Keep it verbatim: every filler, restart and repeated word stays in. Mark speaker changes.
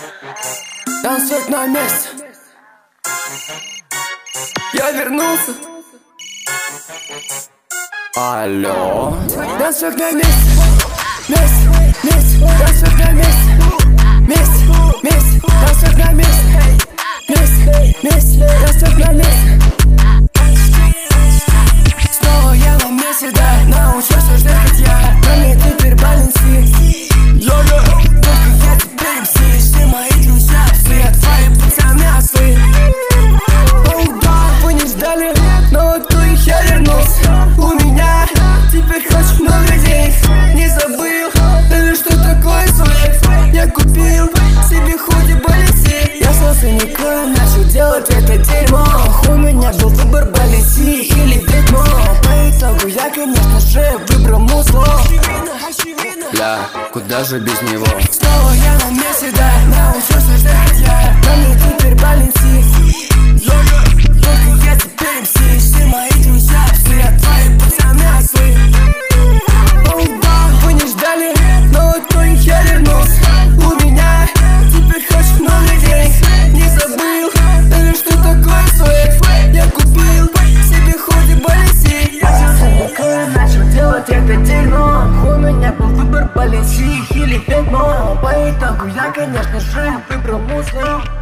Speaker 1: Танцует на месте. Я вернулся. Алло. Танцует на месте. Месте, месте, танцует на месте. Месте, месте, танцует на месте. Месте, месте, танцует на месте. Снова я на месте, да. Научился ждать я. На мне теперь баланси. Йога. Только я теперь пси. Все мои друзья псы, а твои пацаны ослы. Оу, да, вы не ждали, но вот то их я вернулся. У меня теперь хочешь много денег. Не забыл, даже что такое свет. Я купил себе худи балетик. Я с родственником начал делать это дерьмо. У меня был выбор балетик или ведьмо. По итогу я, конечно же, выбрал музло. Бля, куда же без него? Снова я на месте, да. Научился ждать я. На мне теперь балетик. Только я теперь пси. Все мои друзья псы, а твои пацаны ослы. Оу, да, вы не ждали, но вот то их я вернулся. У меня теперь хочешь много денег. Не забыл, даже что такое свет. Я купил себе худи балетик. Я с начал делать это дерьмо. У меня был выбор балетик или ведьмо. По итогу я, конечно же, выбрал музло.